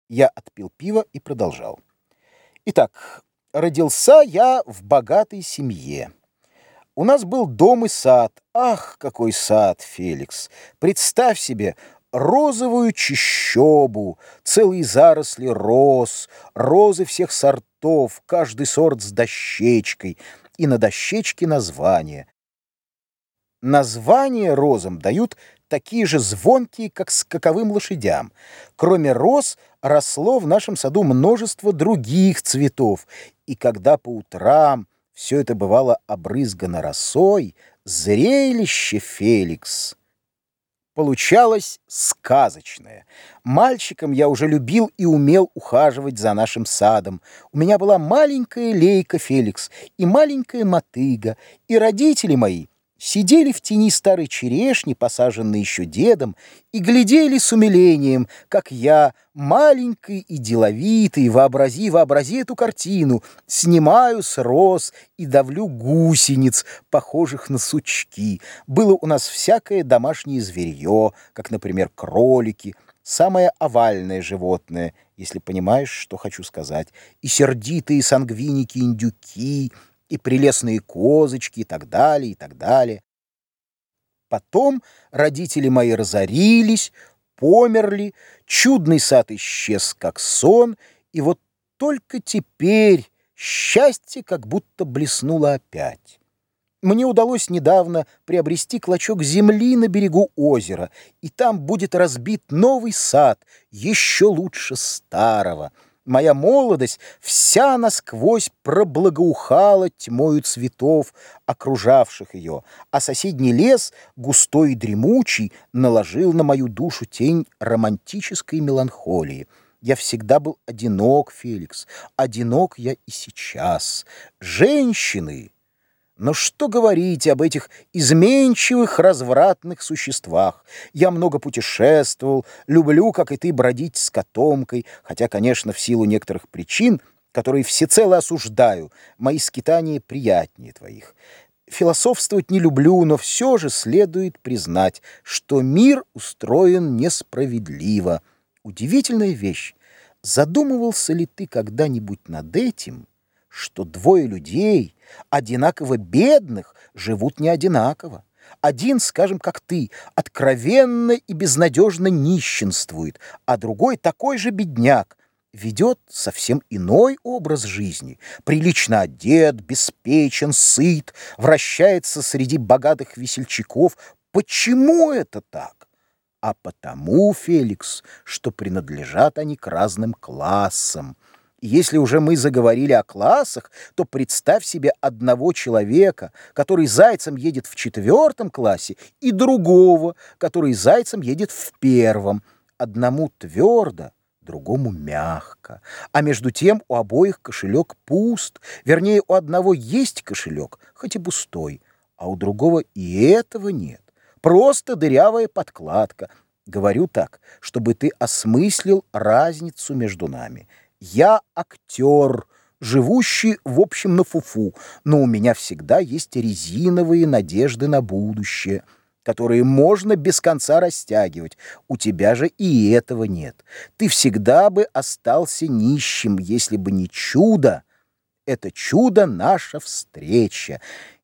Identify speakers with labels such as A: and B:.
A: Я отпил пиво и продолжал. Итак, родился я в богатой семье. У нас был дом и сад. Ах, какой сад, Феликс! Представь себе розовую чащобу, целые заросли роз, розы всех сортов, каждый сорт с дощечкой, и на дощечке название. Названия розам дают такие же звонкие, как скаковым лошадям. Кроме роз, росло в нашем саду множество других цветов, и когда по утрам все это бывало обрызгано росой, зрелище, Феликс, получалось сказочное. Мальчиком я уже любил и умел ухаживать за нашим садом. У меня была маленькая лейка, Феликс, и маленькая мотыга, и родители мои сидели в тени старой черешни, посаженной еще дедом, и глядели с умилением, как я, маленький и деловитый, вообрази эту картину, снимаю с роз и давлю гусениц, похожих на сучки. Было у нас всякое домашнее зверье, как, например, кролики, самое овальное животное, если понимаешь, что хочу сказать, и сердитые сангвиники-индюки, и прелестные козочки, и так далее, и так далее. Потом родители мои разорились, померли, чудный сад исчез, как сон, и вот только теперь счастье как будто блеснуло опять. Мне удалось недавно приобрести клочок земли на берегу озера, и там будет разбит новый сад, еще лучше старого. Моя молодость вся насквозь проблагоухала тьмою цветов, окружавших ее, а соседний лес, густой и дремучий, наложил на мою душу тень романтической меланхолии. Я всегда был одинок, Феликс, одинок я и сейчас. Женщины... Но что говорить об этих изменчивых, развратных существах? Я много путешествовал, люблю, как и ты, бродить с котомкой, хотя, конечно, в силу некоторых причин, которые всецело осуждаю, мои скитания приятнее твоих. Философствовать не люблю, но все же следует признать, что мир устроен несправедливо. Удивительная вещь. Задумывался ли ты когда-нибудь над этим, что двое людей, одинаково бедных, живут не одинаково? Один, скажем, как ты, откровенно и безнадежно нищенствует, а другой, такой же бедняк, ведет совсем иной образ жизни, прилично одет, беспечен, сыт, вращается среди богатых весельчаков. Почему это так? А потому, Феликс, что принадлежат они к разным классам. Если уже мы заговорили о классах, то представь себе одного человека, который зайцем едет в 4 классе, и другого, который зайцем едет в 1. Одному твердо, другому мягко. А между тем у обоих кошелек пуст. Вернее, у одного есть кошелек, хоть и пустой, а у другого и этого нет. Просто дырявая подкладка. Говорю так, чтобы ты осмыслил разницу между нами. Я актер, живущий, в общем, на фуфу, но у меня всегда есть резиновые надежды на будущее, которые можно без конца растягивать. У тебя же и этого нет. Ты всегда бы остался нищим, если бы не чудо. Это чудо — наша встреча.